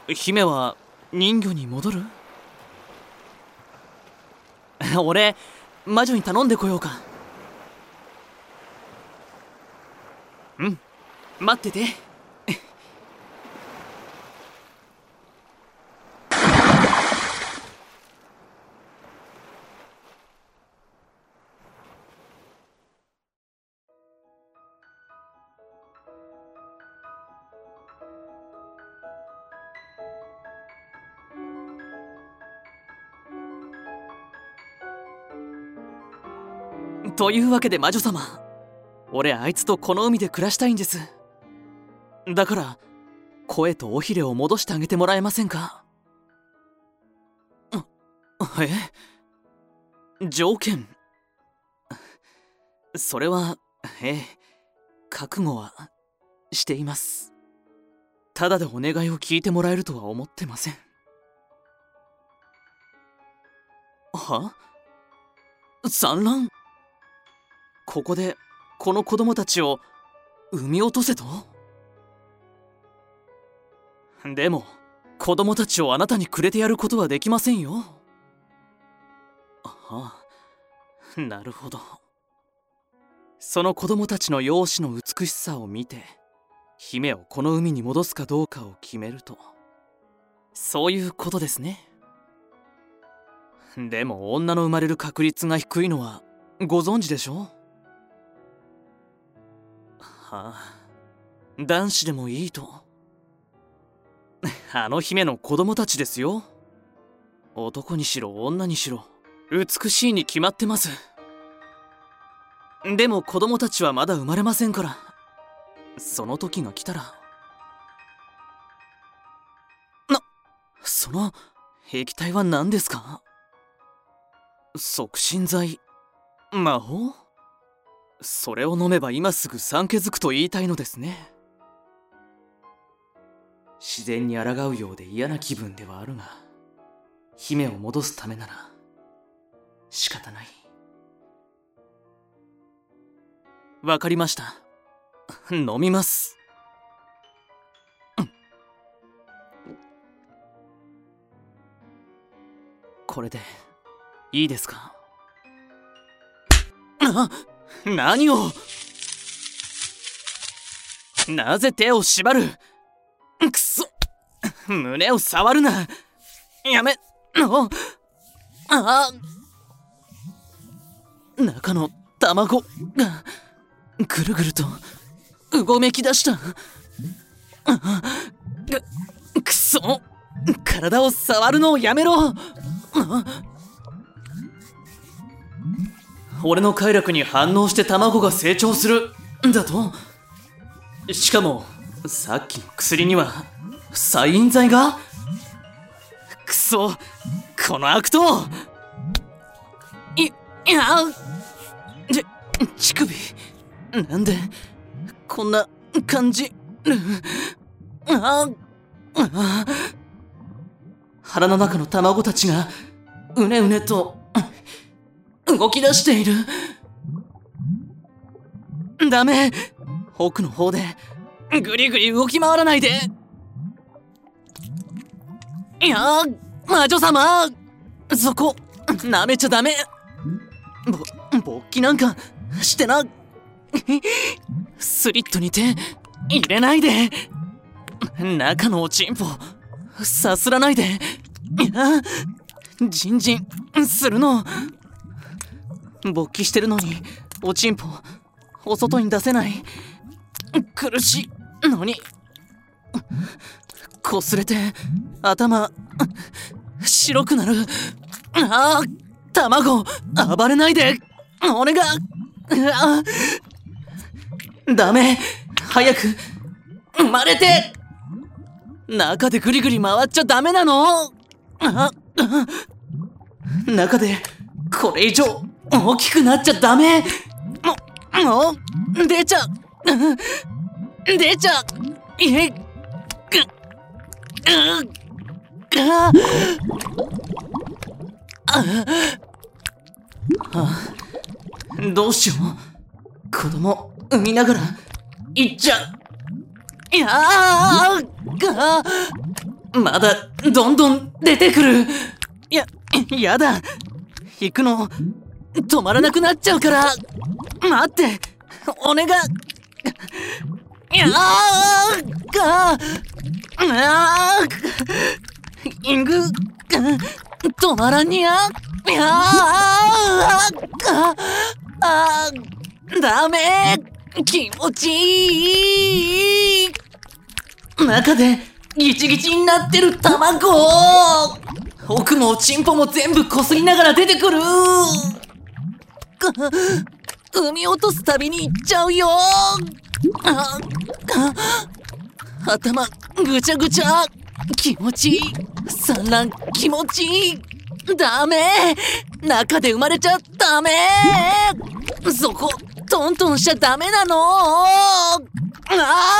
姫は人魚に戻る？俺、魔女に頼んでこようか。うん、待ってて。というわけで魔女様、俺あいつとこの海で暮らしたいんです。だから声と尾ひれを戻してあげてもらえませんか？条件？それは覚悟はしています。ただでお願いを聞いてもらえるとは思ってません。は？産卵？ここでこの子供たちを産み落とせと？でも子供たちをあなたにくれてやることはできませんよ。ああ、なるほど。その子供たちの容姿の美しさを見て姫をこの海に戻すかどうかを決めると、そういうことですね。でも女の生まれる確率が低いのはご存知でしょ？はあ、男子でもいいと。あの姫の子供たちですよ。男にしろ女にしろ美しいに決まってます。でも子供たちはまだ生まれませんから、その時が来たら。その液体は何ですか？促進剤？魔法？それを飲めば今すぐ産気づくと言いたいのですね。自然に抗うようで嫌な気分ではあるが、姫を戻すためなら仕方ない。わかりました。飲みます。これでいいですか？何を！なぜ手を縛る！くそ！胸を触るな！やめろ！中の卵がぐるぐるとうごめき出した。くそ！体を触るのをやめろ！俺の快楽に反応して卵が成長するんだと？しかもさっきの薬には催眠剤が？くそ！この悪党！乳首なんでこんな感じ？腹の中の卵たちがうねうねと動き出している。ダメ！奥の方でぐりぐり動き回らないで。魔女様！そこ舐めちゃダメ！勃起なんかしてな。スリットに手入れないで。中のおちんぽさすらないで。ジンジンするの。勃起してるのにおちんぽお外に出せない。苦しいのに。こすれて頭白くなる。卵暴れないでお願い。ダメ！早く生まれて！中でグリグリ回っちゃダメなの？中でこれ以上大きくなっちゃダメ！もう出ちゃどうしよう。子供産みながら行っちゃう。 まだどんどん出てくる。やだ。行くの止まらなくなっちゃうから。待って、お願い。イング止まらんにゃ。ダメ。気持ちいい。中でギチギチになってる卵。奥もチンポも全部こすりながら出てくる。産み落とすたびに行っちゃうよ。頭ぐちゃぐちゃ。気持ちいい。産卵気持ちいい。ダメ。中で生まれちゃダメ。そこトントンしちゃダメなの。